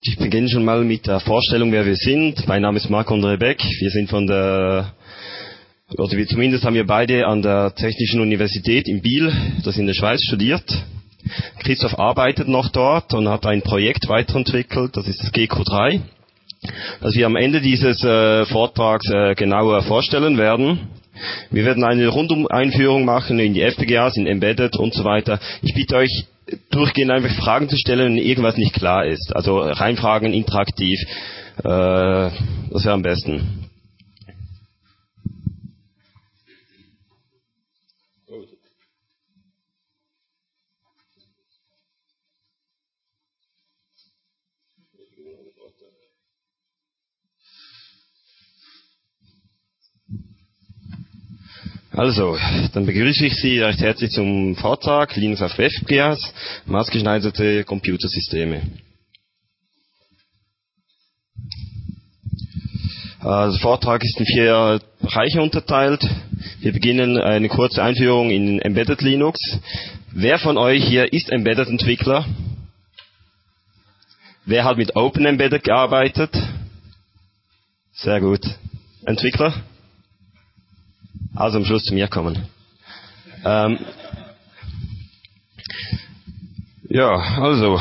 Ich beginne schon mal mit der Vorstellung, wer wir sind. Mein Name ist Marc-André Beck. Wir sind zumindest haben wir beide an der Technischen Universität in Biel, das in der Schweiz, studiert. Christoph arbeitet noch dort und hat ein Projekt weiterentwickelt, das ist das GQ3, das wir am Ende dieses Vortrags genauer vorstellen werden. Wir werden eine Rundum-Einführung machen in die FPGAs, in Embedded und so weiter. Ich bitte euch, durchgehend einfach Fragen zu stellen, wenn irgendwas nicht klar ist. Also reinfragen, interaktiv. Das wäre am besten. Also, dann begrüße ich Sie recht herzlich zum Vortrag Linux auf FPGAs, maßgeschneiderte Computersysteme. Der Vortrag ist in 4 Bereiche unterteilt. Wir beginnen eine kurze Einführung in Embedded Linux. Wer von euch hier ist Embedded-Entwickler? Wer hat mit Open Embedded gearbeitet? Sehr gut. Entwickler? Also am Schluss zu mir kommen. Also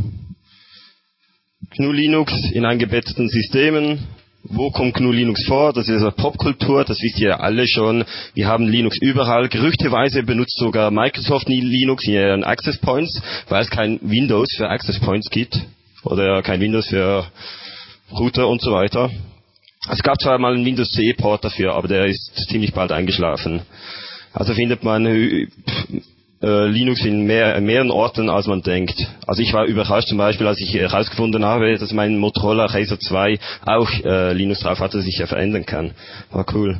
GNU Linux in eingebetteten Systemen. Wo kommt GNU Linux vor? Das ist eine Popkultur, das wisst ihr ja alle schon. Wir haben Linux überall. Gerüchteweise benutzt sogar Microsoft Linux in ihren Access Points, weil es kein Windows für Access Points gibt. Oder kein Windows für Router und so weiter. Es gab zwar mal einen Windows CE-Port dafür, aber der ist ziemlich bald eingeschlafen. Also findet man Linux in mehreren Orten, als man denkt. Also ich war überrascht zum Beispiel, als ich herausgefunden habe, dass mein Motorola Razr 2 auch Linux drauf hat, das sich ja verändern kann. War cool.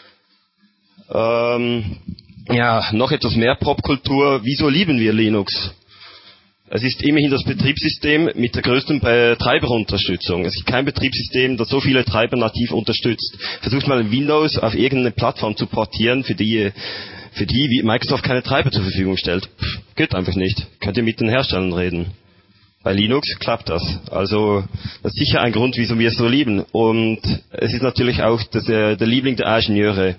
Noch etwas mehr Popkultur. Wieso lieben wir Linux? Es ist immerhin das Betriebssystem mit der größten Treiberunterstützung. Es gibt kein Betriebssystem, das so viele Treiber nativ unterstützt. Versucht mal Windows auf irgendeine Plattform zu portieren, für die Microsoft keine Treiber zur Verfügung stellt. Geht einfach nicht. Könnt ihr mit den Herstellern reden. Bei Linux klappt das. Also das ist sicher ein Grund, wieso wir es so lieben. Und es ist natürlich auch der Liebling der Ingenieure.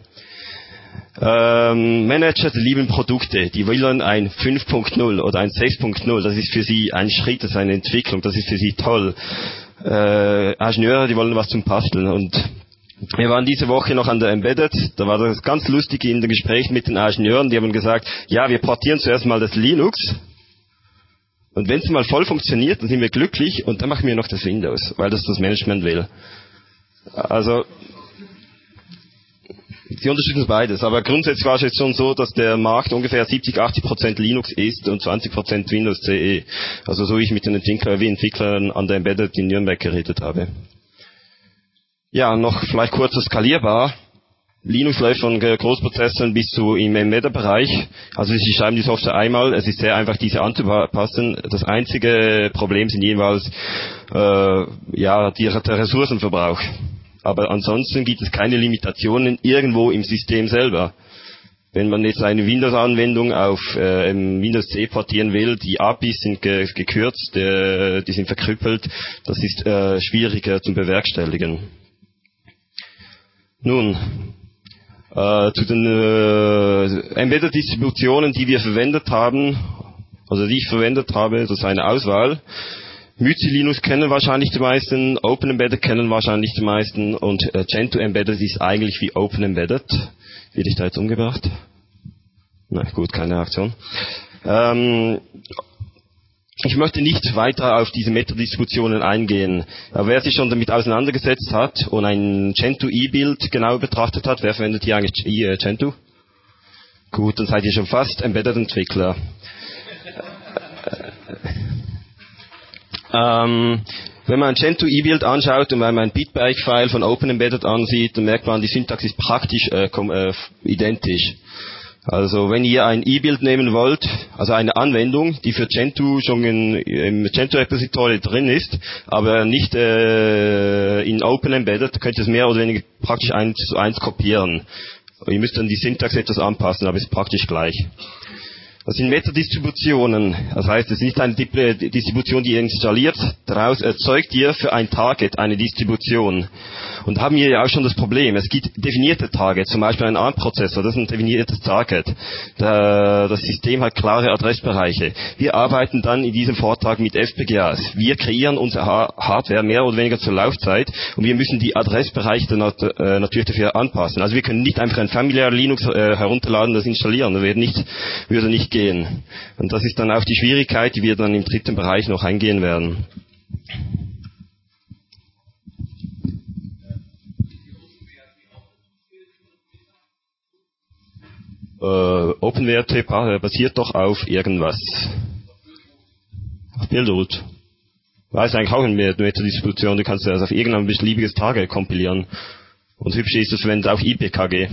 Manager, die lieben Produkte, die wollen ein 5.0 oder ein 6.0, das ist für sie ein Schritt, das ist eine Entwicklung, das ist für sie toll. Ingenieure, die wollen was zum Basteln. Und wir waren diese Woche noch an der Embedded, da war das ganz lustig in den Gesprächen mit den Ingenieuren, die haben gesagt, ja, wir portieren zuerst mal das Linux und wenn es mal voll funktioniert, dann sind wir glücklich und dann machen wir noch das Windows, weil das Management will. Also sie unterstützen beides, aber grundsätzlich war es jetzt schon so, dass der Markt ungefähr 70-80% Linux ist und 20% Windows CE. Also so wie ich mit den Entwicklern an der Embedded in Nürnberg geredet habe. Ja, noch vielleicht kurz skalierbar. Linux läuft von Großprozessoren bis zu im Embedded-Bereich. Also Sie schreiben die Software einmal, es ist sehr einfach, diese anzupassen. Das einzige Problem sind jeweils der Ressourcenverbrauch. Aber ansonsten gibt es keine Limitationen irgendwo im System selber. Wenn man jetzt eine Windows-Anwendung auf Windows C portieren will, die APIs sind gekürzt, die sind verkrüppelt, das ist schwieriger zu bewerkstelligen. Nun, zu den Embedded-Distributionen, die wir verwendet haben, also die ich verwendet habe, das ist eine Auswahl. Mützi Linux kennen wahrscheinlich die meisten, Open Embedded kennen wahrscheinlich die meisten und Gentoo Embedded ist eigentlich wie Open Embedded. Werde ich da jetzt umgebracht? Na gut, keine Reaktion. Ich möchte nicht weiter auf diese Metadistributionen eingehen. Aber wer sich schon damit auseinandergesetzt hat und ein Gentoo E-Bild genau betrachtet hat, wer verwendet hier eigentlich Gentoo? Gut, dann seid ihr schon fast Embedded-Entwickler. Wenn man ein Gentoo E-Bild anschaut und wenn man ein Bitbyte-File von Open Embedded ansieht, dann merkt man, die Syntax ist praktisch identisch. Also wenn ihr ein E-Bild nehmen wollt, also eine Anwendung, die für Gentoo schon im Gentoo-Repository drin ist, aber nicht in Open Embedded, könnt ihr es mehr oder weniger praktisch 1:1 kopieren. Ihr müsst dann die Syntax etwas anpassen, aber es ist praktisch gleich. Das sind Metadistributionen. Das heißt, es ist nicht eine Distribution, die ihr installiert. Daraus erzeugt ihr für ein Target eine Distribution. Und da haben wir ja auch schon das Problem. Es gibt definierte Targets, zum Beispiel ein ARM-Prozessor, das ist ein definiertes Target. Das System hat klare Adressbereiche. Wir arbeiten dann in diesem Vortrag mit FPGAs. Wir kreieren unsere Hardware mehr oder weniger zur Laufzeit und wir müssen die Adressbereiche natürlich dafür anpassen. Also wir können nicht einfach ein Familiar Linux herunterladen, das installieren. Das würde nicht gehen. Und das ist dann auch die Schwierigkeit, die wir dann im dritten Bereich noch eingehen werden. OpenWrt basiert doch auf irgendwas. Auf Buildroot. Weiß eigentlich auch eine Metadistribution, du kannst das auf irgendein beliebiges Target kompilieren. Und hübsch ist es, wenn es auf IPKG.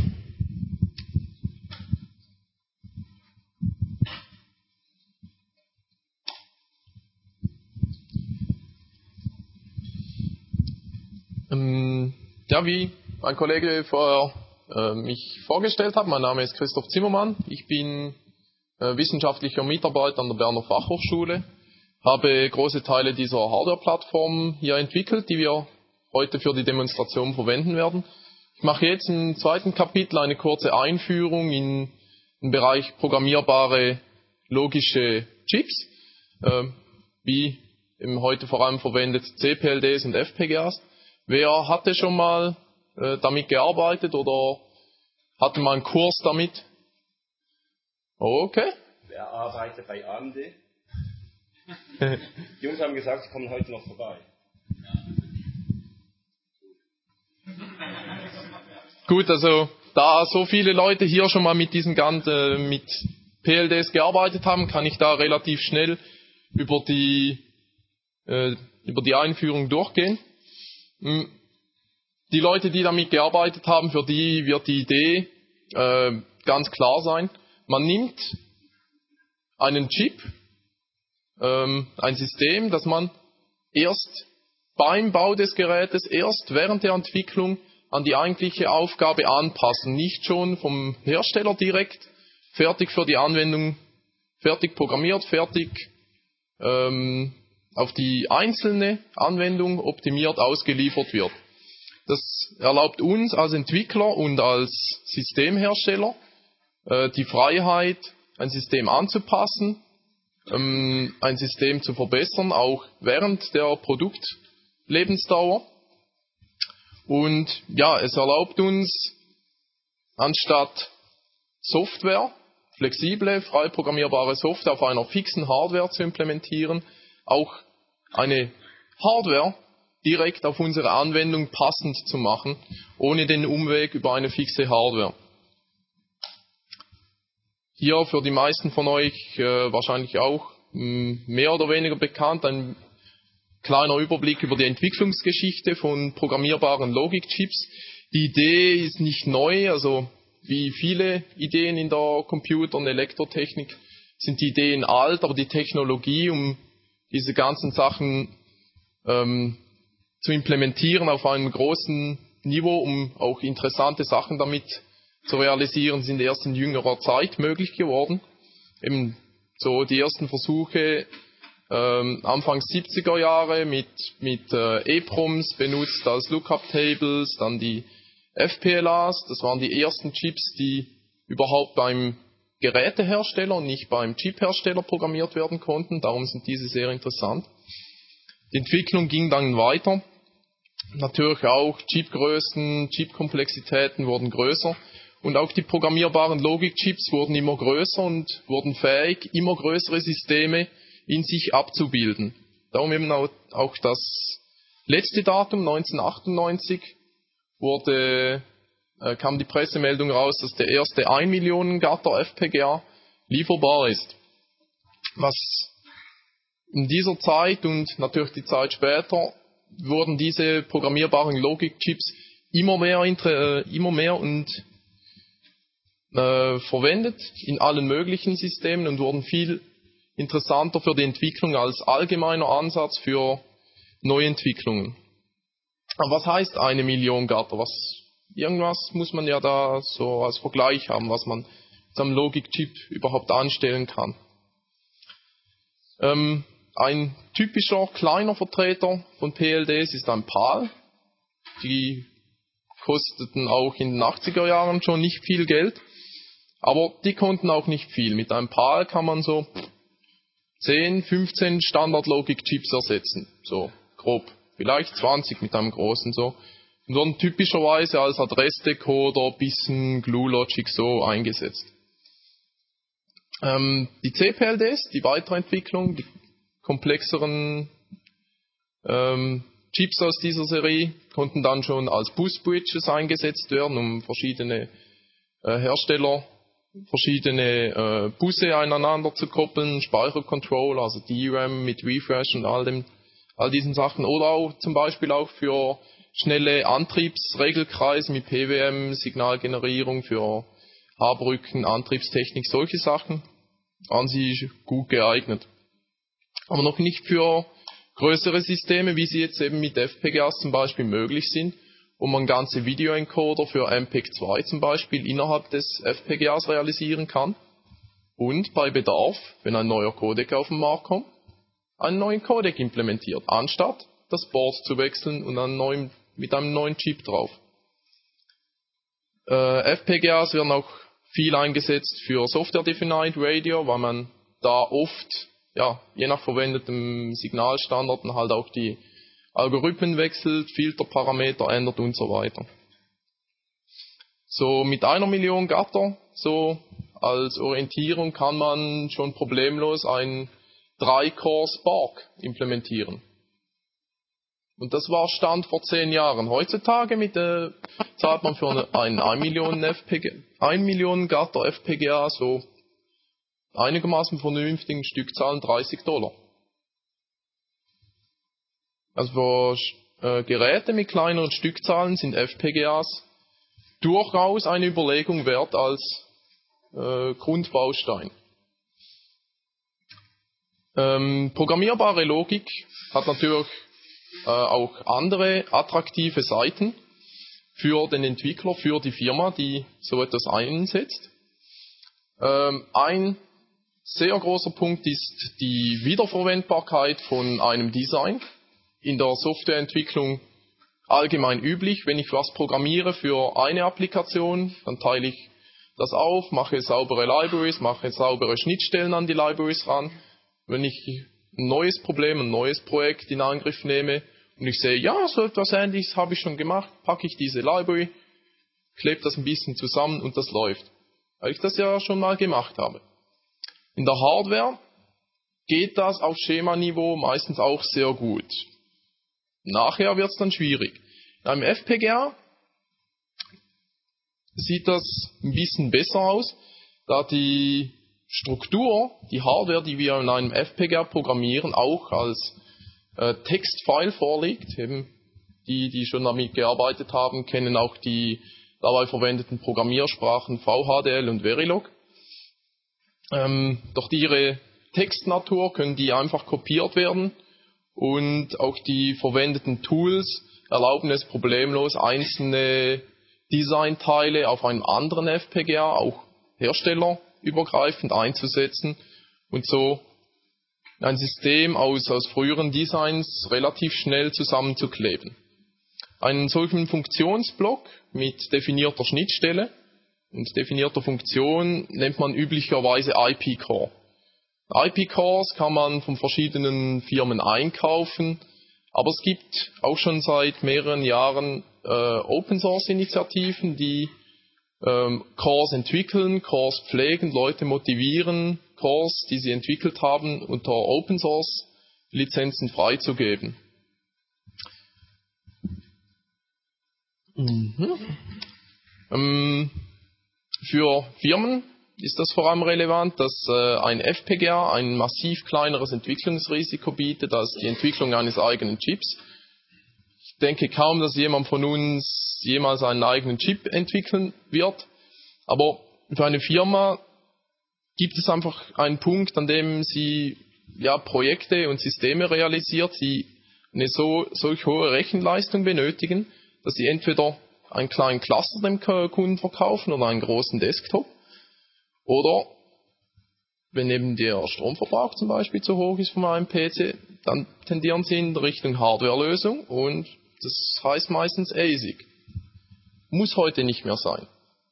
Ja, wie mein Kollege vorher mich vorgestellt hat, mein Name ist Christoph Zimmermann. Ich bin wissenschaftlicher Mitarbeiter an der Berner Fachhochschule, habe große Teile dieser Hardware-Plattform hier entwickelt, die wir heute für die Demonstration verwenden werden. Ich mache jetzt im zweiten Kapitel eine kurze Einführung in den Bereich programmierbare logische Chips, wie eben heute vor allem verwendet CPLDs und FPGAs. Wer hatte schon mal damit gearbeitet oder hatte mal einen Kurs damit? Okay. Wer arbeitet bei AMD? Die Jungs haben gesagt, sie kommen heute noch vorbei. Gut, also da so viele Leute hier schon mal mit diesen ganzen mit PLDs gearbeitet haben, kann ich da relativ schnell über die Einführung durchgehen. Die Leute, die damit gearbeitet haben, für die wird die Idee ganz klar sein. Man nimmt einen Chip, ein System, das man erst beim Bau des Gerätes, erst während der Entwicklung an die eigentliche Aufgabe anpassen. Nicht schon vom Hersteller direkt fertig für die Anwendung, fertig programmiert, fertig auf die einzelne Anwendung optimiert ausgeliefert wird. Das erlaubt uns als Entwickler und als Systemhersteller die Freiheit, ein System anzupassen, ein System zu verbessern, auch während der Produktlebensdauer. Und ja, es erlaubt uns, anstatt Software, flexible, frei programmierbare Software auf einer fixen Hardware zu implementieren, auch eine Hardware direkt auf unsere Anwendung passend zu machen, ohne den Umweg über eine fixe Hardware. Hier für die meisten von euch wahrscheinlich auch mehr oder weniger bekannt, ein kleiner Überblick über die Entwicklungsgeschichte von programmierbaren Logikchips. Die Idee ist nicht neu, also wie viele Ideen in der Computer- und Elektrotechnik sind die Ideen alt, aber die Technologie, um diese ganzen Sachen zu implementieren auf einem großen Niveau, um auch interessante Sachen damit zu realisieren, sind erst in jüngerer Zeit möglich geworden. Eben so die ersten Versuche Anfang 70er Jahre mit EPROMs benutzt als Lookup-Tables, dann die FPLAs, das waren die ersten Chips, die überhaupt beim Gerätehersteller und nicht beim Chiphersteller programmiert werden konnten, darum sind diese sehr interessant. Die Entwicklung ging dann weiter. Natürlich auch Chipgrößen, Chipkomplexitäten wurden größer und auch die programmierbaren Logikchips wurden immer größer und wurden fähig, immer größere Systeme in sich abzubilden. Darum eben auch das letzte Datum, 1998, kam die Pressemeldung raus, dass der erste 1 Millionen Gatter FPGA lieferbar ist. Was in dieser Zeit und natürlich die Zeit später wurden diese programmierbaren Logikchips immer mehr verwendet in allen möglichen Systemen und wurden viel interessanter für die Entwicklung als allgemeiner Ansatz für Neuentwicklungen. Aber was heißt 1 Million Gatter? Irgendwas muss man ja da so als Vergleich haben, was man so einem Logikchip überhaupt anstellen kann. Ein typischer kleiner Vertreter von PLDs ist ein PAL. Die kosteten auch in den 80er Jahren schon nicht viel Geld, aber die konnten auch nicht viel. Mit einem PAL kann man so 10, 15 Standard-Logik-Chips ersetzen, so grob. Vielleicht 20 mit einem großen so. Und wurden typischerweise als Adressdecoder, bisschen Glue-Logic so eingesetzt. Die CPLDs, die Weiterentwicklung, die komplexeren Chips aus dieser Serie konnten dann schon als Bus-Bridges eingesetzt werden, um verschiedene Hersteller, verschiedene Busse aneinander zu koppeln, Speichercontroller, also DRAM mit Refresh und all diesen Sachen, oder auch zum Beispiel auch für schnelle Antriebsregelkreise mit PWM, Signalgenerierung für H-Brücken, Antriebstechnik, solche Sachen waren sie gut geeignet. Aber noch nicht für größere Systeme, wie sie jetzt eben mit FPGAs zum Beispiel möglich sind, wo man ganze Videoencoder für MPEG-2 zum Beispiel innerhalb des FPGAs realisieren kann und bei Bedarf, wenn ein neuer Codec auf den Markt kommt, einen neuen Codec implementiert, anstatt das Board zu wechseln und mit einem neuen Chip drauf. FPGAs werden auch viel eingesetzt für Software-Defined Radio, weil man da oft, je nach verwendetem Signalstandard halt auch die Algorithmen wechselt, Filterparameter ändert und so weiter. So mit 1 Million Gatter, so als Orientierung kann man schon problemlos ein 3-Core Spark implementieren. Und das war Stand vor 10 Jahren. Heutzutage zahlt man für einen 1 Million Gatter FPGA so einigermaßen vernünftigen Stückzahlen $30. Also für Geräte mit kleineren Stückzahlen sind FPGAs durchaus eine Überlegung wert als Grundbaustein. Programmierbare Logik hat natürlich auch andere attraktive Seiten für den Entwickler, für die Firma, die so etwas einsetzt. Ein sehr großer Punkt ist die Wiederverwendbarkeit von einem Design. In der Softwareentwicklung allgemein üblich, wenn ich was programmiere für eine Applikation, dann teile ich das auf, mache saubere Libraries, mache saubere Schnittstellen an die Libraries ran. Wenn ich ein neues Problem, ein neues Projekt in Angriff nehme und ich sehe, ja, so etwas Ähnliches habe ich schon gemacht, packe ich diese Library, klebe das ein bisschen zusammen und das läuft. Weil ich das ja schon mal gemacht habe. In der Hardware geht das auf Schemaniveau meistens auch sehr gut. Nachher wird es dann schwierig. In einem FPGA sieht das ein bisschen besser aus, da die Struktur, die Hardware, die wir in einem FPGA programmieren, auch als Textfile vorliegt. Eben die schon damit gearbeitet haben, kennen auch die dabei verwendeten Programmiersprachen VHDL und Verilog. Durch ihre Textnatur können die einfach kopiert werden und auch die verwendeten Tools erlauben es problemlos, einzelne Designteile auf einem anderen FPGA, auch herstellerübergreifend einzusetzen und so ein System aus früheren Designs relativ schnell zusammenzukleben. Einen solchen Funktionsblock mit definierter Schnittstelle und definierter Funktion nennt man üblicherweise IP-Core. IP-Cores kann man von verschiedenen Firmen einkaufen, aber es gibt auch schon seit mehreren Jahren Open-Source-Initiativen, die Cores entwickeln, Cores pflegen, Leute motivieren, Cores, die sie entwickelt haben, unter Open-Source-Lizenzen freizugeben. Für Firmen ist das vor allem relevant, dass ein FPGA ein massiv kleineres Entwicklungsrisiko bietet als die Entwicklung eines eigenen Chips. Ich denke kaum, dass jemand von uns jemals einen eigenen Chip entwickeln wird, aber für eine Firma gibt es einfach einen Punkt, an dem sie Projekte und Systeme realisiert, die eine solch hohe Rechenleistung benötigen, dass sie entweder einen kleinen Cluster dem Kunden verkaufen oder einen großen Desktop. Oder wenn eben der Stromverbrauch zum Beispiel zu hoch ist von einem PC, dann tendieren sie in Richtung Hardwarelösung und das heißt meistens ASIC. Muss heute nicht mehr sein.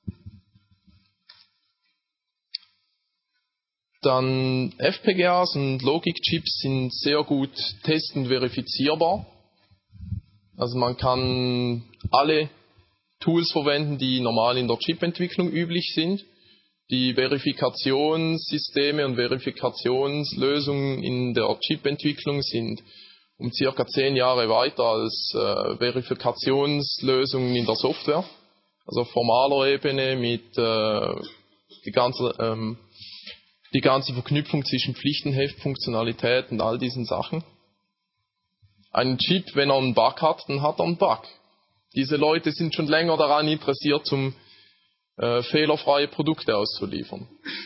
Dann FPGAs und Logikchips sind sehr gut test- und verifizierbar. Also man kann alle Tools verwenden, die normal in der Chipentwicklung üblich sind. Die Verifikationssysteme und Verifikationslösungen in der Chipentwicklung sind um circa 10 Jahre weiter als Verifikationslösungen in der Software. Also auf formaler Ebene mit die ganze Verknüpfung zwischen Pflichtenheft, Funktionalität und all diesen Sachen. Ein Chip, wenn er einen Bug hat, dann hat er einen Bug. Diese Leute sind schon länger daran interessiert, fehlerfreie Produkte auszuliefern.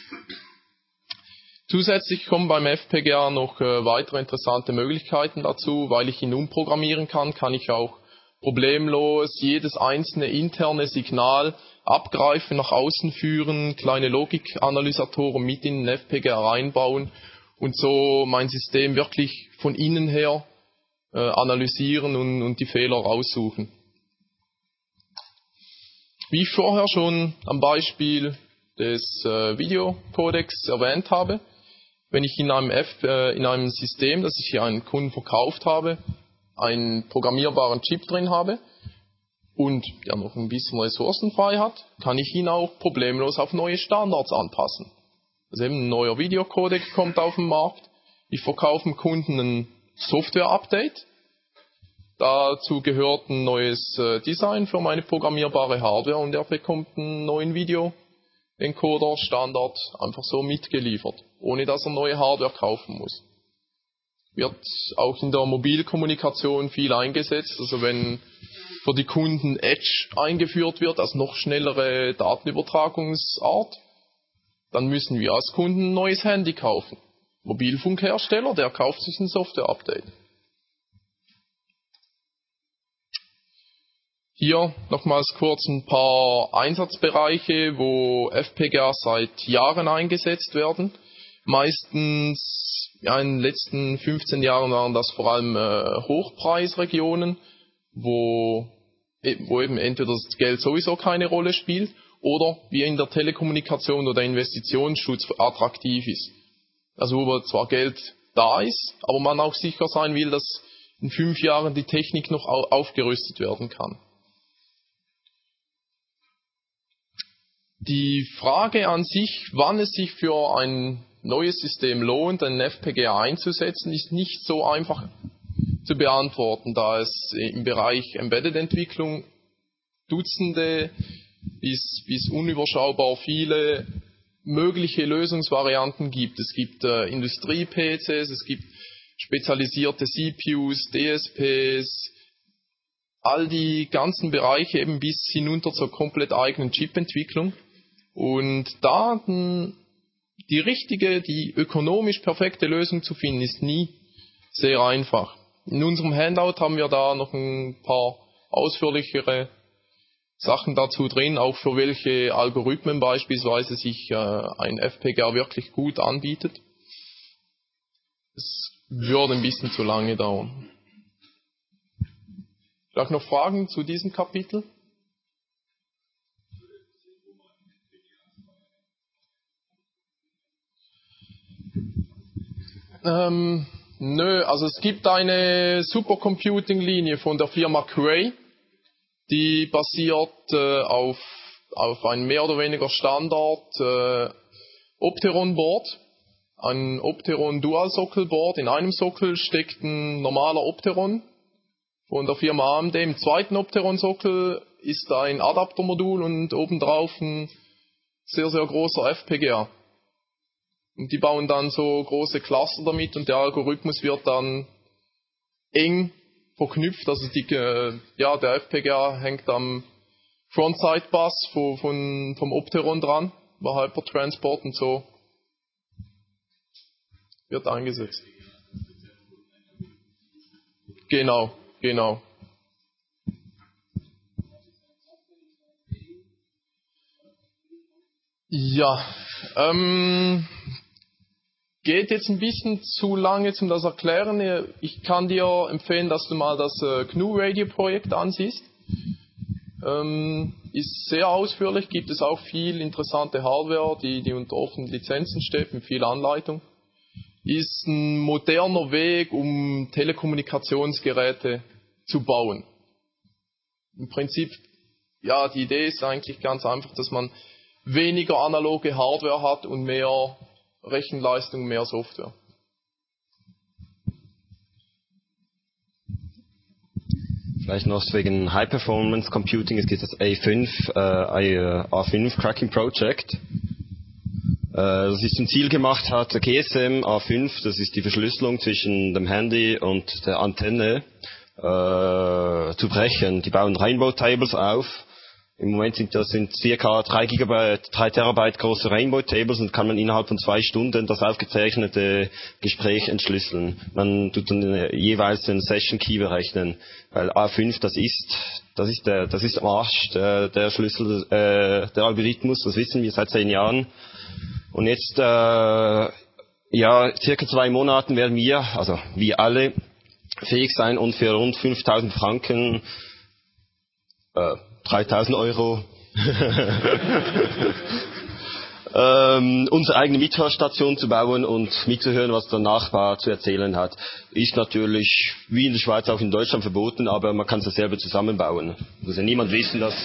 Zusätzlich kommen beim FPGA noch weitere interessante Möglichkeiten dazu. Weil ich ihn umprogrammieren kann, kann ich auch problemlos jedes einzelne interne Signal abgreifen, nach außen führen, kleine Logikanalysatoren mit in den FPGA reinbauen und so mein System wirklich von innen her analysieren und die Fehler raussuchen. Wie ich vorher schon am Beispiel des Videocodecs erwähnt habe, wenn ich in einem System, das ich hier einem Kunden verkauft habe, einen programmierbaren Chip drin habe und der noch ein bisschen Ressourcen frei hat, kann ich ihn auch problemlos auf neue Standards anpassen. Also eben ein neuer Videocodec kommt auf den Markt, ich verkaufe dem Kunden ein Software-Update. Dazu gehört ein neues Design für meine programmierbare Hardware und er bekommt einen neuen Video-Encoder-Standard einfach so mitgeliefert, ohne dass er neue Hardware kaufen muss. Wird auch in der Mobilkommunikation viel eingesetzt, also wenn für die Kunden Edge eingeführt wird als noch schnellere Datenübertragungsart, dann müssen wir als Kunden ein neues Handy kaufen. Mobilfunkhersteller, der kauft sich ein Software-Update. Hier nochmals kurz ein paar Einsatzbereiche, wo FPGAs seit Jahren eingesetzt werden. Meistens in den letzten 15 Jahren waren das vor allem Hochpreisregionen, wo eben entweder das Geld sowieso keine Rolle spielt oder wie in der Telekommunikation oder Investitionsschutz attraktiv ist. Also wo zwar Geld da ist, aber man auch sicher sein will, dass in 5 Jahren die Technik noch aufgerüstet werden kann. Die Frage an sich, wann es sich für ein neues System lohnt, einen FPGA einzusetzen, ist nicht so einfach zu beantworten, da es im Bereich Embedded-Entwicklung Dutzende bis unüberschaubar viele mögliche Lösungsvarianten gibt. Es gibt Industrie-PCs, es gibt spezialisierte CPUs, DSPs, all die ganzen Bereiche eben bis hinunter zur komplett eigenen Chip-Entwicklung. Und da die richtige, die ökonomisch perfekte Lösung zu finden, ist nie sehr einfach. In unserem Handout haben wir da noch ein paar ausführlichere Sachen dazu drin, auch für welche Algorithmen beispielsweise sich ein FPGA wirklich gut anbietet. Es würde ein bisschen zu lange dauern. Vielleicht noch Fragen zu diesem Kapitel? Also es gibt eine Supercomputing-Linie von der Firma Cray, die basiert auf ein mehr oder weniger Standard Opteron-Board, ein Opteron-Dual-Sockel-Board. In einem Sockel steckt ein normaler Opteron von der Firma AMD. Im zweiten Opteron-Sockel ist ein Adaptermodul und obendrauf ein sehr, sehr großer FPGA. Und die bauen dann so große Cluster damit und der Algorithmus wird dann eng verknüpft. Also der FPGA hängt am Frontside-Bus vom Opteron dran, über Hypertransport und so wird eingesetzt. Genau. Ja, geht jetzt ein bisschen zu lange zum das erklären. Ich kann dir empfehlen, dass du mal das GNU Radio Projekt ansiehst. Ist sehr ausführlich, gibt es auch viel interessante Hardware, die unter offenen Lizenzen steht, mit viel Anleitung. Ist ein moderner Weg, um Telekommunikationsgeräte zu bauen. Im Prinzip, ja, die Idee ist eigentlich ganz einfach, dass man weniger analoge Hardware hat und mehr Rechenleistung, mehr Software. Vielleicht noch wegen High Performance Computing, es gibt das A5 Cracking Project. Das sich zum Ziel gemacht hat, der GSM A5, das ist die Verschlüsselung zwischen dem Handy und der Antenne, zu brechen. Die bauen Rainbow Tables auf. Im Moment sind circa 3 Terabyte große Rainbow Tables und kann man innerhalb von 2 Stunden das aufgezeichnete Gespräch entschlüsseln. Man tut dann jeweils den Session Key berechnen, weil A5 das ist am Arsch, der Schlüssel, der Algorithmus, das wissen wir seit 10 Jahren. Und jetzt, circa 2 Monaten werden wir alle fähig sein und für rund 5.000 Franken, 3.000 Euro, unsere eigene Mithörstation zu bauen und mitzuhören, was der Nachbar zu erzählen hat. Ist natürlich, wie in der Schweiz, auch in Deutschland verboten, aber man kann es ja selber zusammenbauen. Muss ja niemand wissen, dass...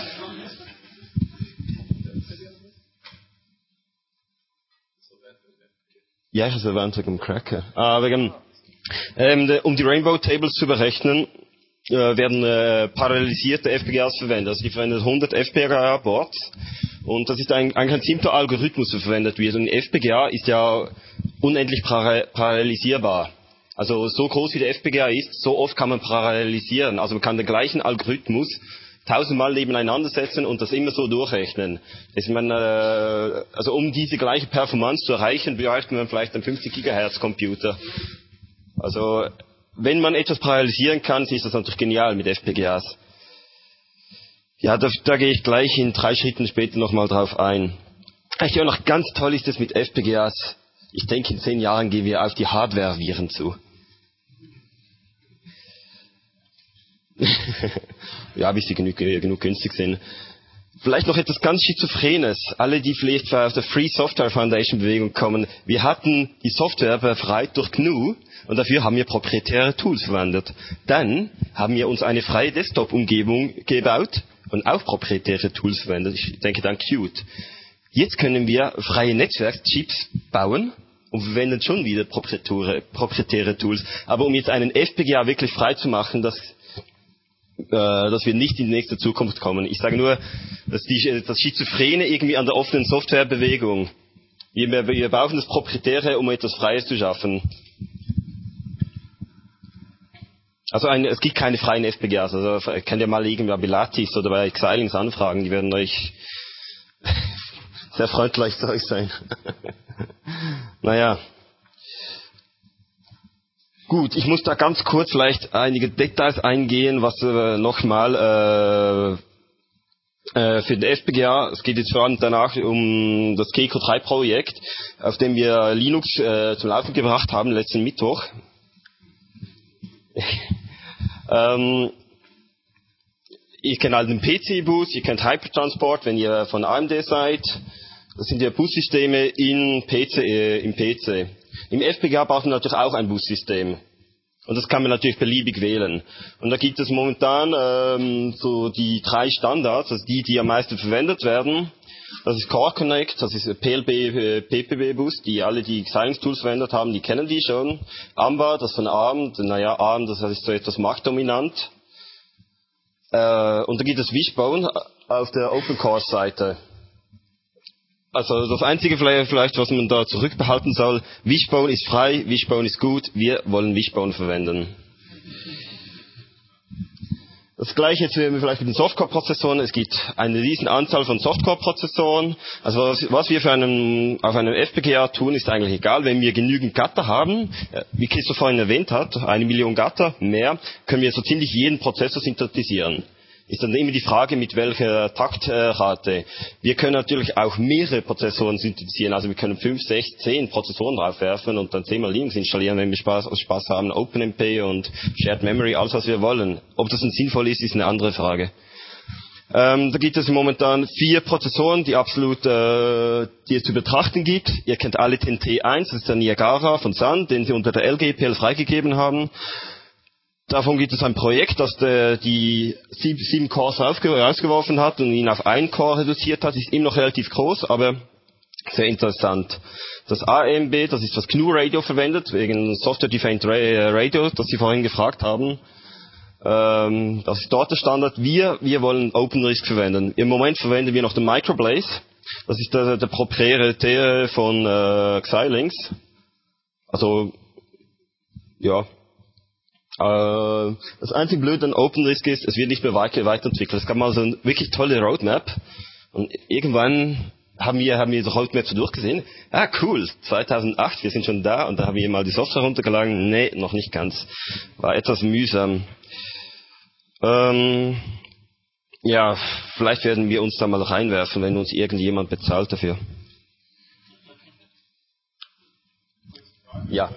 Ja, ich habe es erwähnt wegen dem Cracker. Um die Rainbow Tables zu berechnen, werden parallelisierte FPGAs verwendet. Also die verwenden 100 FPGA-Boards und das ist eigentlich ein simpler Algorithmus, der verwendet wird. Und ein FPGA ist ja unendlich parallelisierbar. Also so groß wie der FPGA ist, so oft kann man parallelisieren. Also man kann den gleichen Algorithmus 1000-mal nebeneinander setzen und das immer so durchrechnen. Also um diese gleiche Performance zu erreichen, bräuchte man vielleicht einen 50 GHz Computer. Also wenn man etwas parallelisieren kann, ist das natürlich genial mit FPGAs. Ja, da gehe ich gleich in 3 Schritten später nochmal drauf ein. Eigentlich auch noch ganz toll ist es mit FPGAs. Ich denke, in 10 Jahren gehen wir auf die Hardware-Viren zu. Ja, bis sie genug günstig sind. Vielleicht noch etwas ganz Schizophrenes. Alle, die vielleicht aus der Free Software Foundation Bewegung kommen. Wir hatten die Software befreit durch GNU und dafür haben wir proprietäre Tools verwendet. Dann haben wir uns eine freie Desktop-Umgebung gebaut und auch proprietäre Tools verwendet. Ich denke dann Qt. Jetzt können wir freie Netzwerkchips bauen und verwenden schon wieder proprietäre Tools. Aber um jetzt einen FPGA wirklich frei zu machen, dass wir nicht in die nächste Zukunft kommen. Ich sage nur, dass das Schizophrene irgendwie an der offenen Softwarebewegung. Wir brauchen das Proprietäre, um etwas Freies zu schaffen. Also es gibt keine freien FPGAs. Also könnt ihr mal irgendwie bei Lattice oder bei Xilinx anfragen, die werden euch sehr freundlich zu euch sein. Naja. Gut, ich muss da ganz kurz vielleicht einige Details eingehen, was nochmal für den FPGA, es geht jetzt vor allem danach um das Keiko 3 Projekt, auf dem wir Linux zum Laufen gebracht haben letzten Mittwoch. Ihr kennt halt den PC-Bus, ihr kennt Hypertransport, wenn ihr von AMD seid. Das sind ja Bussysteme im PC. Im FPGA braucht man natürlich auch ein Bussystem. Und das kann man natürlich beliebig wählen. Und da gibt es momentan so die 3 Standards, also die am meisten verwendet werden. Das ist Core Connect, das ist PLB, PPB-Bus, alle, die Xilinx-Tools verwendet haben, die kennen die schon. Amba, das von ARM, ARM, das ist so etwas marktdominant. Und da gibt es Wishbone auf der Open-Core-Seite. Also das Einzige vielleicht, was man da zurückbehalten soll, Wishbone ist frei, Wishbone ist gut, wir wollen Wishbone verwenden. Das gleiche jetzt vielleicht mit den Softcore-Prozessoren. Es gibt eine riesen Anzahl von Softcore-Prozessoren. Also was wir auf einem FPGA tun, ist eigentlich egal. Wenn wir genügend Gatter haben, wie Christoph vorhin erwähnt hat, 1 Million Gatter, mehr, können wir so ziemlich jeden Prozessor synthetisieren. ist dann immer die Frage, mit welcher Taktrate. Wir können natürlich auch mehrere Prozessoren synthetisieren, also wir können 5, 6, 10 Prozessoren draufwerfen und dann 10 mal Linux installieren, wenn wir Spaß haben, OpenMP und Shared Memory, alles was wir wollen. Ob das dann sinnvoll ist, ist eine andere Frage. Da gibt es momentan 4 Prozessoren, die es zu betrachten gibt. Ihr kennt alle den T1, das ist der Niagara von Sun, den sie unter der LGPL freigegeben haben. Davon gibt es ein Projekt, das die 7 Cores rausgeworfen hat und ihn auf 1 Core reduziert hat. Ist immer noch relativ groß, aber sehr interessant. Das AMB, das ist das GNU-Radio verwendet, wegen Software Defined Radio, das Sie vorhin gefragt haben. Das ist dort der Standard. Wir wollen OpenRISC verwenden. Im Moment verwenden wir noch den Microblaze. Das ist der Proprietäre von Xilinx. Also, ja. Das einzige Blöde an OpenRISC ist, es wird nicht mehr weiterentwickelt. Es gab mal so eine wirklich tolle Roadmap. Und irgendwann haben wir die Roadmap so durchgesehen. Ah, cool. 2008, wir sind schon da. Und da haben wir mal die Software runtergeladen. Nee, noch nicht ganz. War etwas mühsam. Ja, vielleicht werden wir uns da mal reinwerfen, wenn uns irgendjemand bezahlt dafür. Ja.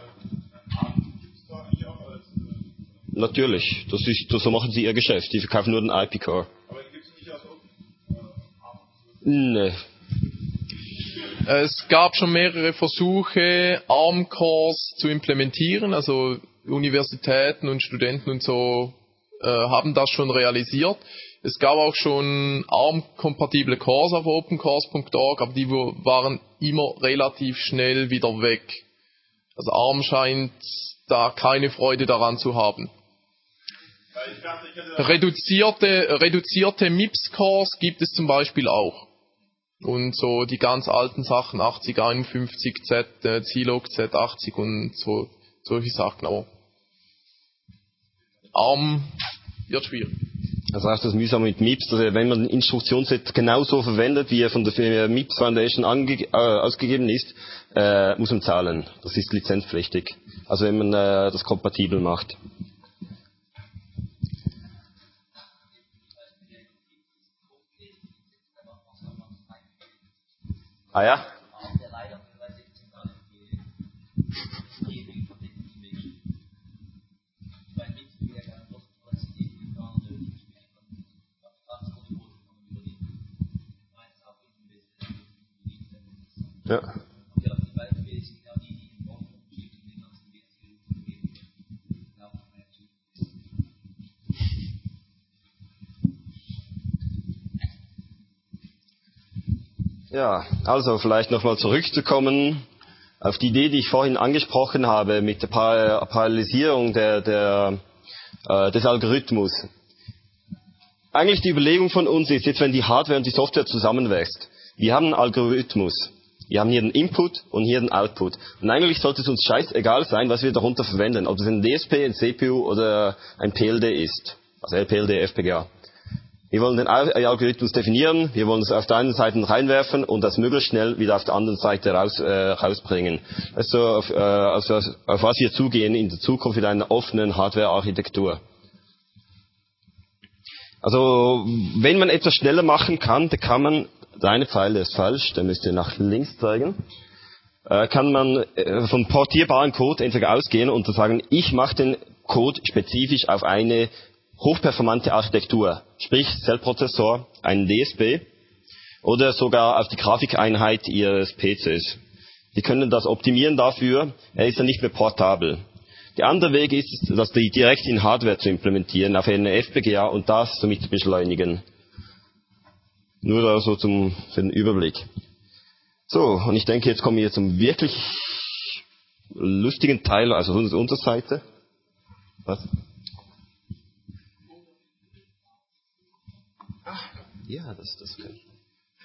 Natürlich. So machen sie ihr Geschäft. Die verkaufen nur den IP-Core. Aber gibt es nicht als Nee. Es gab schon mehrere Versuche, ARM-Cores zu implementieren, also Universitäten und Studenten und so haben das schon realisiert. Es gab auch schon ARM-kompatible Cores auf opencores.org, aber die waren immer relativ schnell wieder weg. Also ARM scheint da keine Freude daran zu haben. Reduzierte MIPS-Cores gibt es zum Beispiel auch. Und so die ganz alten Sachen, 8051Z, Zilog Z80 und so solche Sachen. Aber ARM wird schwierig. Das heißt, das mühsam mit MIPS, dass wenn man ein Instruktionsset genauso verwendet, wie er von der MIPS Foundation ausgegeben ist, muss man zahlen. Das ist lizenzpflichtig. Also wenn man das kompatibel macht. Ah ja? Ja. Ja, also vielleicht nochmal zurückzukommen auf die Idee, die ich vorhin angesprochen habe, mit der Parallelisierung des Algorithmus. Eigentlich die Überlegung von uns ist, jetzt wenn die Hardware und die Software zusammenwächst, wir haben einen Algorithmus, wir haben hier den Input und hier den Output. Und eigentlich sollte es uns scheißegal sein, was wir darunter verwenden, ob es ein DSP, ein CPU oder ein PLD ist, also PLD, FPGA. Wir wollen den Algorithmus definieren, wir wollen es auf der einen Seite reinwerfen und das möglichst schnell wieder auf der anderen Seite rausbringen. Das ist so, auf was wir zugehen in der Zukunft mit einer offenen Hardware-Architektur. Also, wenn man etwas schneller machen kann, dann kann man, der eine Pfeil ist falsch, der müsst ihr nach links zeigen, kann man von portierbaren Code entweder ausgehen und sagen, ich mache den Code spezifisch auf eine hochperformante Architektur, sprich Cell-Prozessor, einen DSP oder sogar auf die Grafikeinheit Ihres PCs. Sie können das optimieren dafür, er ist dann nicht mehr portabel. Der andere Weg ist, das direkt in Hardware zu implementieren, auf eine FPGA und das somit zu beschleunigen. Nur da so für den Überblick. So, und ich denke, jetzt kommen wir zum wirklich lustigen Teil, also unsere Unterseite. Was? Ja, das kann ich.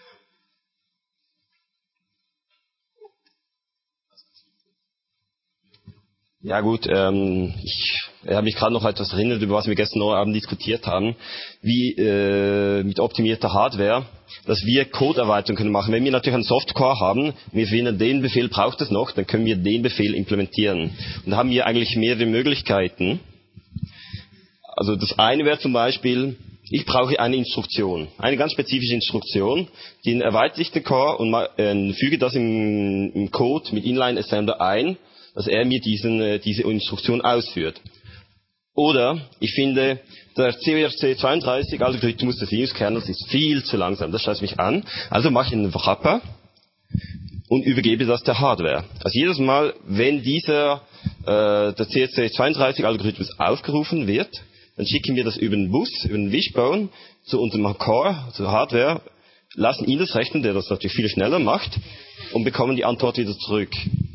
Ja gut, ich habe mich gerade noch etwas erinnert, über was wir gestern Abend diskutiert haben, wie mit optimierter Hardware, dass wir Codeerweiterungen können machen. Wenn wir natürlich einen Softcore haben, wir finden, den Befehl braucht es noch, dann können wir den Befehl implementieren. Und da haben wir eigentlich mehrere Möglichkeiten. Also das eine wäre zum Beispiel, Ich brauche eine Instruktion, eine ganz spezifische Instruktion, die erweitere ich den Core und füge das im Code mit Inline Assembler ein, dass er mir diese Instruktion ausführt. Oder ich finde, der CRC32-Algorithmus des Linux-Kernels ist viel zu langsam, das schaut mich an. Also mache ich einen Wrapper und übergebe das der Hardware. Also jedes Mal, wenn der CRC32-Algorithmus aufgerufen wird, dann schicken wir das über den Bus, über den Wishbone zu unserem Core, zur Hardware, lassen ihn das rechnen, der das natürlich viel schneller macht, und bekommen die Antwort wieder zurück.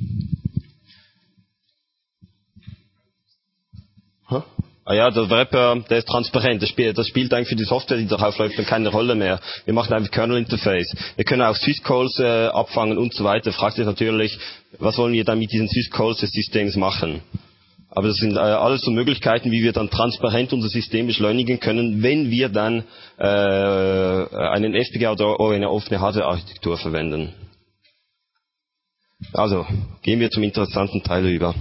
Ah ja, der Wrapper, der ist transparent. Das spielt eigentlich für die Software, die darauf läuft, dann keine Rolle mehr. Wir machen einfach Kernel-Interface. Wir können auch Syscalls abfangen und so weiter. Fragt sich natürlich, was wollen wir dann mit diesen Syscalls des Systems machen? Aber das sind alles so Möglichkeiten, wie wir dann transparent unser System beschleunigen können, wenn wir dann einen FPGA oder eine offene Hardware-Architektur verwenden. Also, gehen wir zum interessanten Teil über.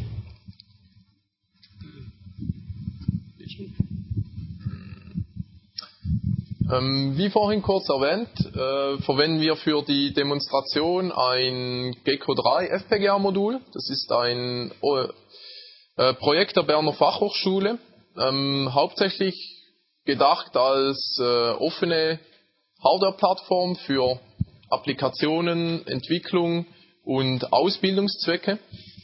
Wie vorhin kurz erwähnt, verwenden wir für die Demonstration ein Gecko 3 FPGA-Modul. Das ist ein Projekt der Berner Fachhochschule, hauptsächlich gedacht als offene Hardware-Plattform für Applikationen, Entwicklung und Ausbildungszwecke.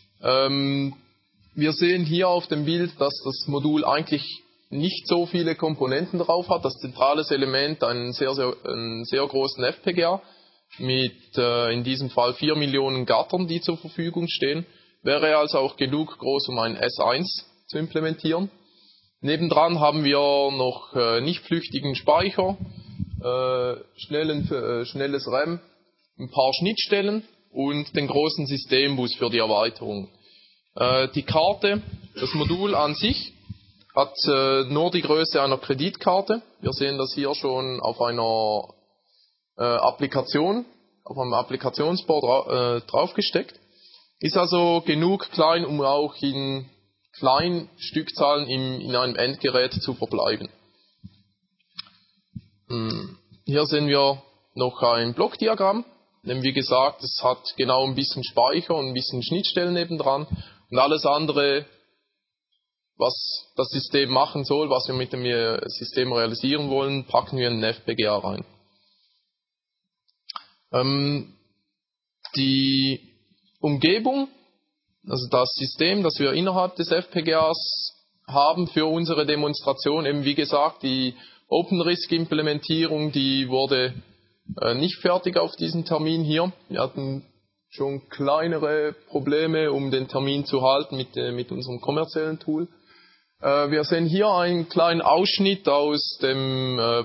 Wir sehen hier auf dem Bild, dass das Modul eigentlich nicht so viele Komponenten drauf hat. Das zentrales Element einen sehr großen FPGA mit in diesem Fall 4 Millionen Gattern, die zur Verfügung stehen. Wäre also auch genug groß, um ein S1 zu implementieren. Nebendran haben wir noch nicht flüchtigen Speicher, schnelles RAM, ein paar Schnittstellen und den großen Systembus für die Erweiterung. Die Karte, das Modul an sich, hat nur die Größe einer Kreditkarte. Wir sehen das hier schon auf einer Applikation, auf einem Applikationsboard draufgesteckt. Ist also genug klein, um auch in kleinen Stückzahlen in einem Endgerät zu verbleiben. Hier sehen wir noch ein Blockdiagramm. Denn wie gesagt, es hat genau ein bisschen Speicher und ein bisschen Schnittstellen nebendran. Und alles andere, was das System machen soll, was wir mit dem System realisieren wollen, packen wir in den FPGA rein. Die Umgebung, also das System, das wir innerhalb des FPGAs haben für unsere Demonstration, eben wie gesagt, die OpenRISC-Implementierung, die wurde nicht fertig auf diesen Termin hier. Wir hatten schon kleinere Probleme, um den Termin zu halten mit unserem kommerziellen Tool. Wir sehen hier einen kleinen Ausschnitt aus dem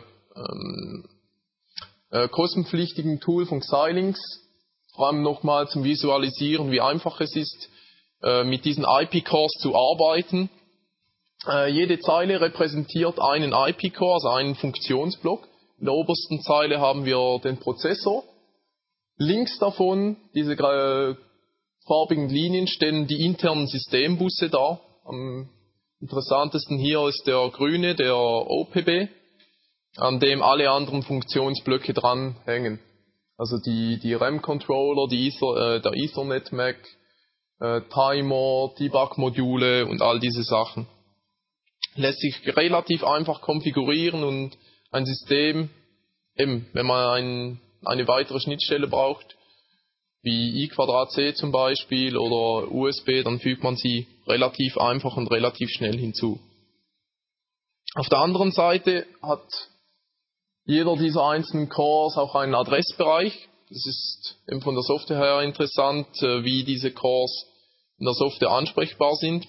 kostenpflichtigen Tool von Xilinx. Vor allem nochmal zum Visualisieren, wie einfach es ist, mit diesen IP-Cores zu arbeiten. Jede Zeile repräsentiert einen IP-Core, also einen Funktionsblock. In der obersten Zeile haben wir den Prozessor. Links davon, diese farbigen Linien, stellen die internen Systembusse dar. Am interessantesten hier ist der grüne, der OPB, an dem alle anderen Funktionsblöcke dranhängen. Also die RAM-Controller, der Ethernet-MAC, Timer, Debug-Module und all diese Sachen. Lässt sich relativ einfach konfigurieren und ein System, eben, wenn man eine weitere Schnittstelle braucht, wie I2C zum Beispiel oder USB, dann fügt man sie relativ einfach und relativ schnell hinzu. Auf der anderen Seite hat jeder dieser einzelnen Cores auch einen Adressbereich. Das ist eben von der Software her interessant, wie diese Cores in der Software ansprechbar sind.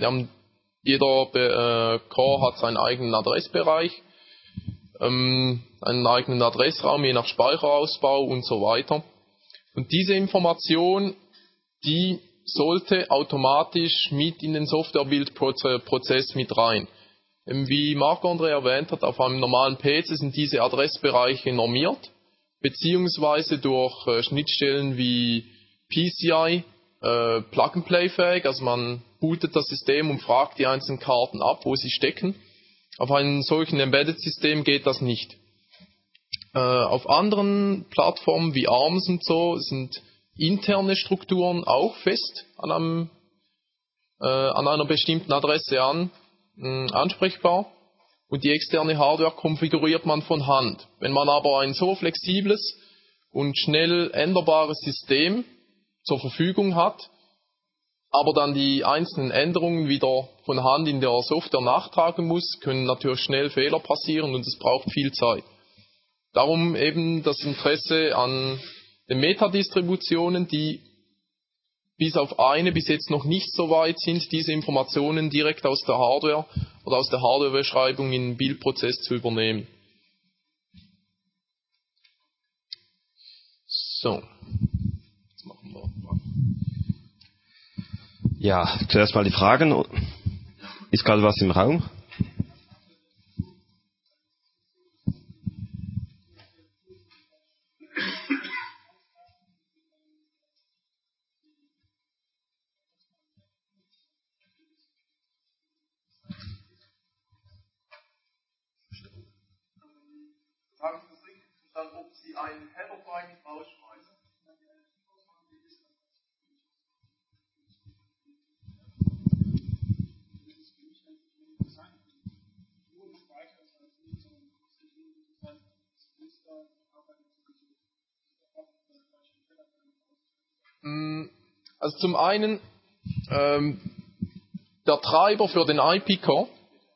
Jeder Core hat seinen eigenen Adressbereich, einen eigenen Adressraum, je nach Speicherausbau und so weiter. Und diese Information, die sollte automatisch mit in den Softwarebuild-Prozess mit rein. Wie Marc-André erwähnt hat, auf einem normalen PC sind diese Adressbereiche normiert, beziehungsweise durch Schnittstellen wie PCI Plug-and-Play-fähig, also man bootet das System und fragt die einzelnen Karten ab, wo sie stecken. Auf einem solchen Embedded-System geht das nicht. Auf anderen Plattformen wie ARMS und so sind interne Strukturen auch fest an einer bestimmten Adresse ansprechbar und die externe Hardware konfiguriert man von Hand. Wenn man aber ein so flexibles und schnell änderbares System zur Verfügung hat, aber dann die einzelnen Änderungen wieder von Hand in der Software nachtragen muss, können natürlich schnell Fehler passieren und es braucht viel Zeit. Darum eben das Interesse an den Metadistributionen, die bis auf eine bis jetzt noch nicht so weit sind, diese Informationen direkt aus der Hardware oder aus der Hardwarebeschreibung in den Bildprozess zu übernehmen. So. Jetzt machen wir. Ja, zuerst mal die Fragen. Ist gerade was im Raum? Haben Sie das richtig verstanden, ob Sie einen Header-File nicht rausschmeißen? Also zum einen der Treiber für den IP-Core.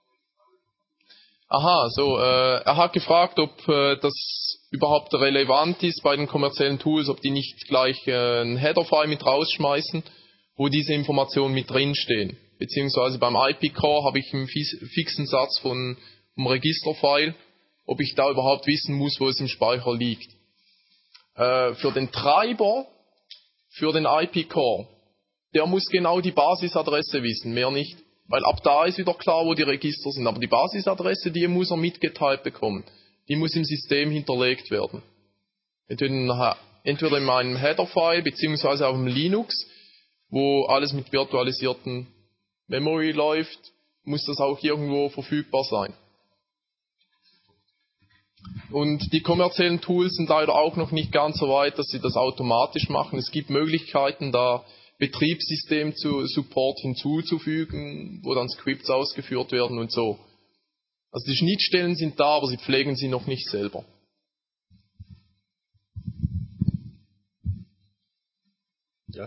Er hat gefragt, ob das überhaupt relevant ist bei den kommerziellen Tools, ob die nicht gleich einen Header-File mit rausschmeißen, wo diese Informationen mit drinstehen. Beziehungsweise beim IP-Core habe ich einen fixen Satz vom Registerfile, ob ich da überhaupt wissen muss, wo es im Speicher liegt. Für den Treiber, für den IP-Core, der muss genau die Basisadresse wissen, mehr nicht. Weil ab da ist wieder klar, wo die Register sind. Aber die Basisadresse, die muss er mitgeteilt bekommen. Die muss im System hinterlegt werden. Entweder in meinem Header-File, beziehungsweise auf dem Linux, wo alles mit virtualisierten Memory läuft, muss das auch irgendwo verfügbar sein. Und die kommerziellen Tools sind leider auch noch nicht ganz so weit, dass sie das automatisch machen. Es gibt Möglichkeiten, da Betriebssystem zu Support hinzuzufügen, wo dann Scripts ausgeführt werden und so. Also die Schnittstellen sind da, aber sie pflegen sie noch nicht selber. Ja.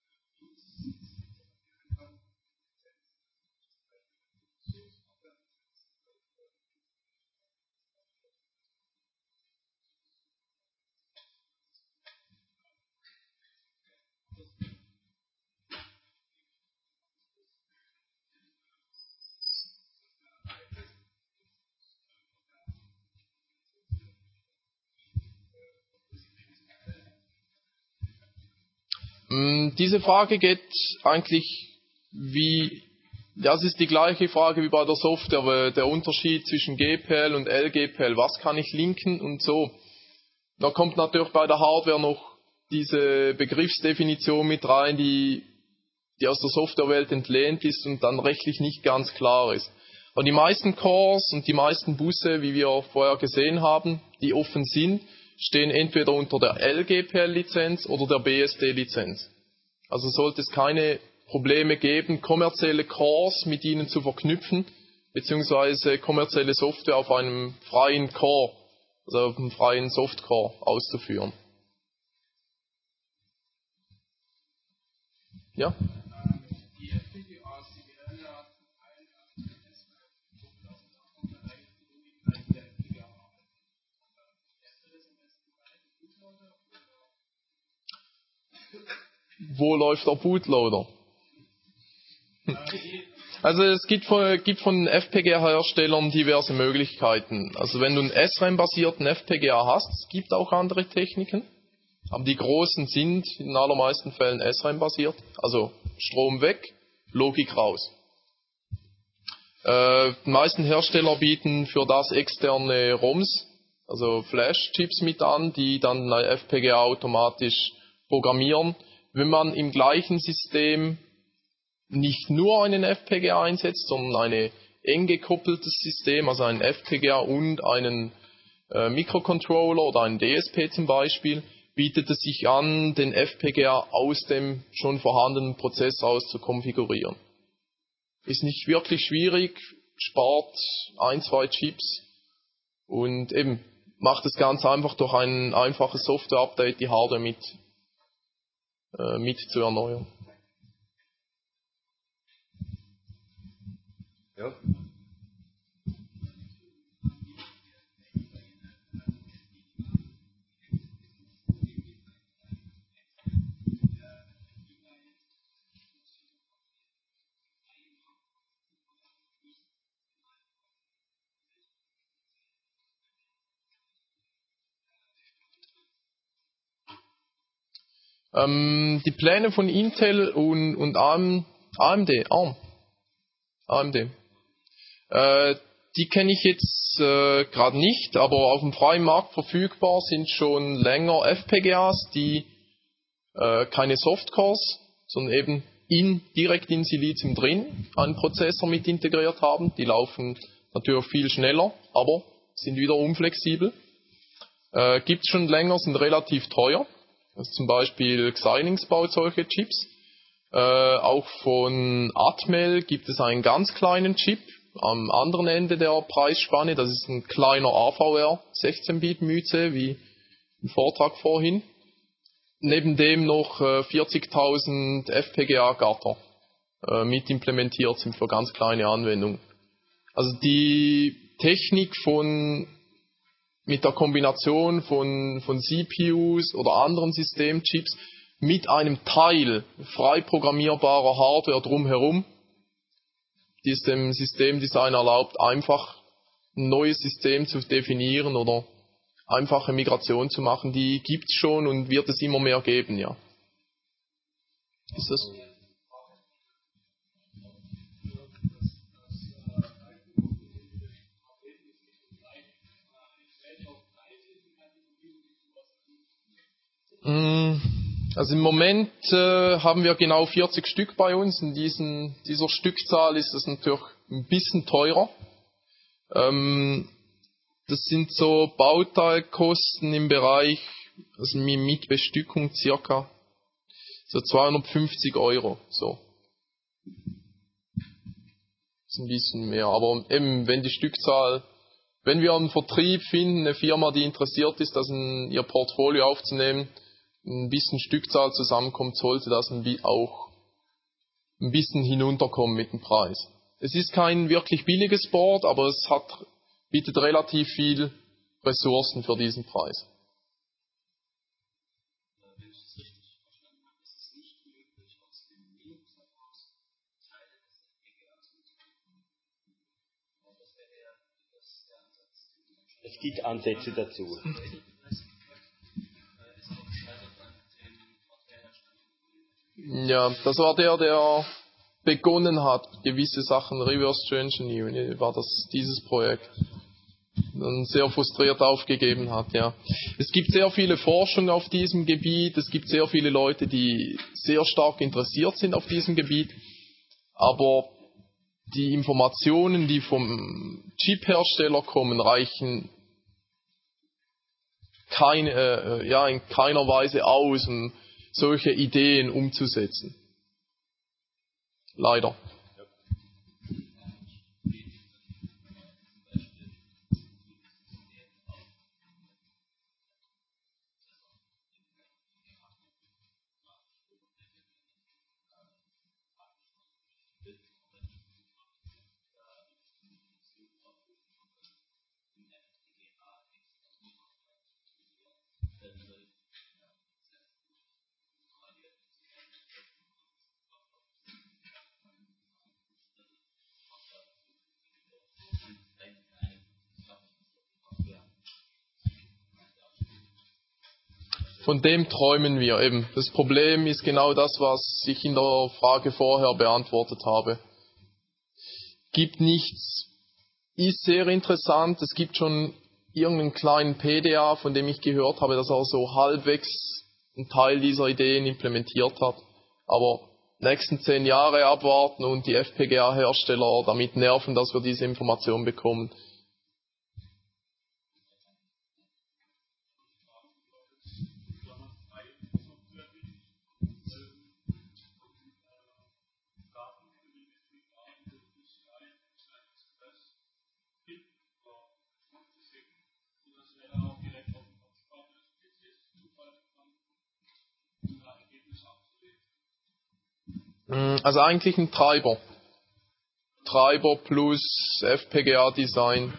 Diese Frage geht eigentlich das ist die gleiche Frage wie bei der Software, der Unterschied zwischen GPL und LGPL, was kann ich linken und so. Da kommt natürlich bei der Hardware noch diese Begriffsdefinition mit rein, die aus der Softwarewelt entlehnt ist und dann rechtlich nicht ganz klar ist. Aber die meisten Cores und die meisten Busse, wie wir vorher gesehen haben, die offen sind, stehen entweder unter der LGPL-Lizenz oder der BSD-Lizenz. Also sollte es keine Probleme geben, kommerzielle Cores mit ihnen zu verknüpfen, beziehungsweise kommerzielle Software auf einem freien Core, also auf einem freien Softcore auszuführen. Ja? Die FPGAs, die werden ja Wo läuft der Bootloader? Also es gibt von FPGA-Herstellern diverse Möglichkeiten. Also wenn du einen SRAM-basierten FPGA hast, es gibt auch andere Techniken, aber die großen sind in den allermeisten Fällen SRAM-basiert. Also Strom weg, Logik raus. Die meisten Hersteller bieten für das externe ROMs, also Flash-Chips mit an, die dann ein FPGA automatisch programmieren. Wenn man im gleichen System nicht nur einen FPGA einsetzt, sondern eine eng gekoppeltes System, also ein FPGA und einen Mikrocontroller oder einen DSP zum Beispiel, bietet es sich an, den FPGA aus dem schon vorhandenen Prozessor aus zu konfigurieren. Ist nicht wirklich schwierig, spart 1-2 Chips und eben macht es ganz einfach durch ein einfaches Software-Update die Hardware mit zu erneuern. Ja. Die Pläne von Intel und AMD, die kenne ich jetzt gerade nicht, aber auf dem freien Markt verfügbar sind schon länger FPGAs, die keine Softcores, sondern eben direkt in Silizium drin einen Prozessor mit integriert haben. Die laufen natürlich viel schneller, aber sind wieder unflexibel. Gibt es schon länger, sind relativ teuer. Also zum Beispiel Xilinx baut solche Chips. Auch von Atmel gibt es einen ganz kleinen Chip am anderen Ende der Preisspanne. Das ist ein kleiner AVR 16-Bit Myze, wie im Vortrag vorhin. Neben dem noch 40.000 FPGA-Gatter mit implementiert sind für ganz kleine Anwendungen. Also die Technik mit der Kombination von CPUs oder anderen Systemchips mit einem Teil frei programmierbarer Hardware drumherum, die es dem Systemdesigner erlaubt, einfach ein neues System zu definieren oder einfache Migration zu machen, die gibt's schon und wird es immer mehr geben, ja. Ist das? Also im Moment haben wir genau 40 Stück bei uns. In dieser Stückzahl ist es natürlich ein bisschen teurer. Das sind so Bauteilkosten im Bereich, also mit Bestückung circa so 250 €. So. Das ist ein bisschen mehr. Aber eben, wenn wir einen Vertrieb finden, eine Firma, die interessiert ist, das in ihr Portfolio aufzunehmen, ein bisschen Stückzahl zusammenkommt, sollte das auch ein bisschen hinunterkommen mit dem Preis. Es ist kein wirklich billiges Board, aber es bietet relativ viel Ressourcen für diesen Preis. Es gibt Ansätze dazu. Ja, das war der begonnen hat, gewisse Sachen reverse zu engineeren, war das dieses Projekt. Dann sehr frustriert aufgegeben hat, ja. Es gibt sehr viele Forschung auf diesem Gebiet, es gibt sehr viele Leute, die sehr stark interessiert sind auf diesem Gebiet, aber die Informationen, die vom Chip-Hersteller kommen, reichen in keiner Weise aus, um solche Ideen umzusetzen. Leider. Von dem träumen wir eben. Das Problem ist genau das, was ich in der Frage vorher beantwortet habe. Gibt nichts, ist sehr interessant. Es gibt schon irgendeinen kleinen PDA, von dem ich gehört habe, dass er so halbwegs einen Teil dieser Ideen implementiert hat. Aber nächsten 10 Jahre abwarten und die FPGA-Hersteller damit nerven, dass wir diese Information bekommen. Also eigentlich ein Treiber. Treiber plus FPGA-Design.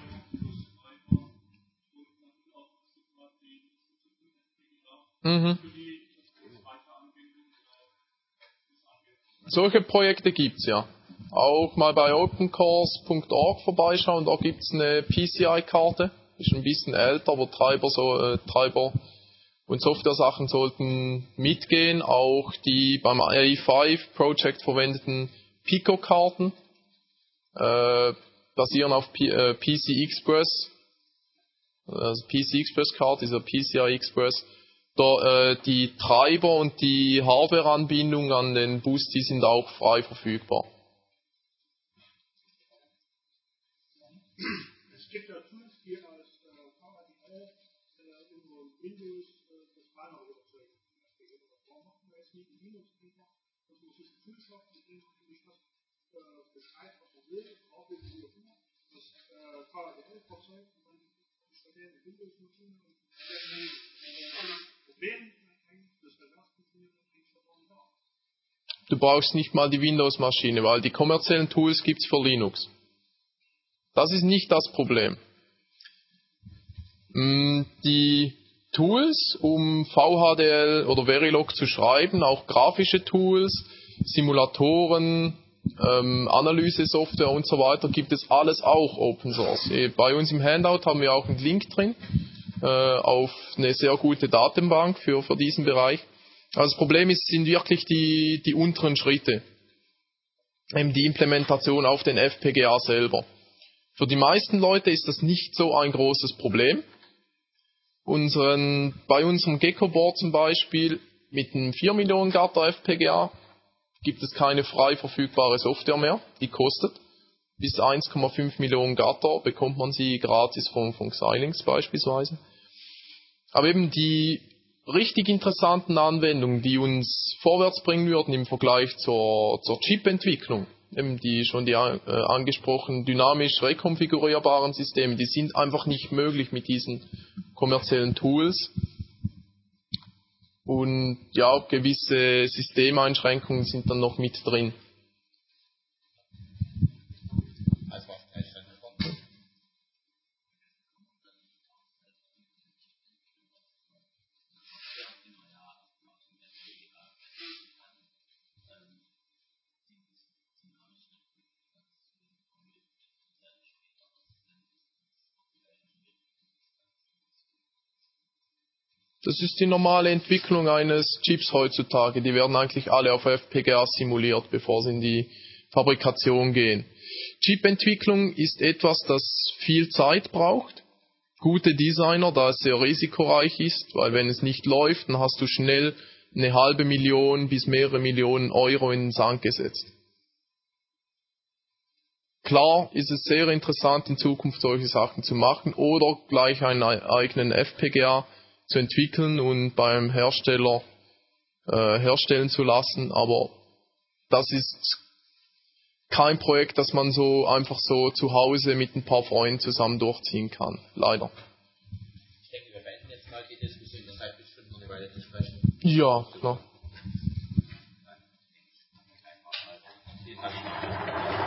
Solche Projekte gibt's ja. Auch mal bei opencores.org vorbeischauen, da gibt's eine PCI-Karte. Ist ein bisschen älter, aber Treiber und Software-Sachen sollten mitgehen. Auch die beim AI5-Project verwendeten Pico-Karten basieren auf PC Express. Also PC Express-Karte, dieser PCI Express. Die Treiber und die Hardware-Anbindung an den Bus, die sind auch frei verfügbar. Es gibt ja Tools, die als VHDL in Windows das Binary überzeugen. Warum machen wir jetzt nicht in Linux einfach, dass man sich Tools hat, die eigentlich das beschreibt, was man will, auch wie auch immer, das VHDL verzeugt und dann installieren in Windows-Maschine und das Problem eigentlich, dass der Rest funktioniert, eigentlich verloren war. Du brauchst nicht mal die Windows-Maschine, weil die kommerziellen Tools gibt's für Linux. Das ist nicht das Problem. Die Tools, um VHDL oder Verilog zu schreiben, auch grafische Tools, Simulatoren, Analyse-Software und so weiter, gibt es alles auch Open Source. Bei uns im Handout haben wir auch einen Link drin auf eine sehr gute Datenbank für diesen Bereich. Also das Problem sind wirklich die unteren Schritte, eben die Implementation auf den FPGA selber. Für die meisten Leute ist das nicht so ein großes Problem. Bei unserem Gecko-Board zum Beispiel mit einem 4 Millionen Gatter FPGA gibt es keine frei verfügbare Software mehr. Die kostet. Bis 1,5 Millionen Gatter bekommt man sie gratis von Xilinx beispielsweise. Aber eben die richtig interessanten Anwendungen, die uns vorwärts bringen würden im Vergleich zur Chip-Entwicklung, eben die angesprochenen dynamisch rekonfigurierbaren Systeme, die sind einfach nicht möglich mit diesen kommerziellen Tools. Und ja, gewisse Systemeinschränkungen sind dann noch mit drin. Das ist die normale Entwicklung eines Chips heutzutage. Die werden eigentlich alle auf FPGA simuliert, bevor sie in die Fabrikation gehen. Chip-Entwicklung ist etwas, das viel Zeit braucht. Gute Designer, da es sehr risikoreich ist, weil wenn es nicht läuft, dann hast du schnell eine halbe Million bis mehrere Millionen Euro in den Sand gesetzt. Klar ist es sehr interessant, in Zukunft solche Sachen zu machen oder gleich einen eigenen FPGA zu entwickeln und beim Hersteller herstellen zu lassen, aber das ist kein Projekt, das man so einfach so zu Hause mit ein paar Freunden zusammen durchziehen kann, leider. Ich denke, wir beenden jetzt mal die Diskussion, das heißt bestimmt noch eine Weile zu sprechen. Ja, klar. Vielen Dank.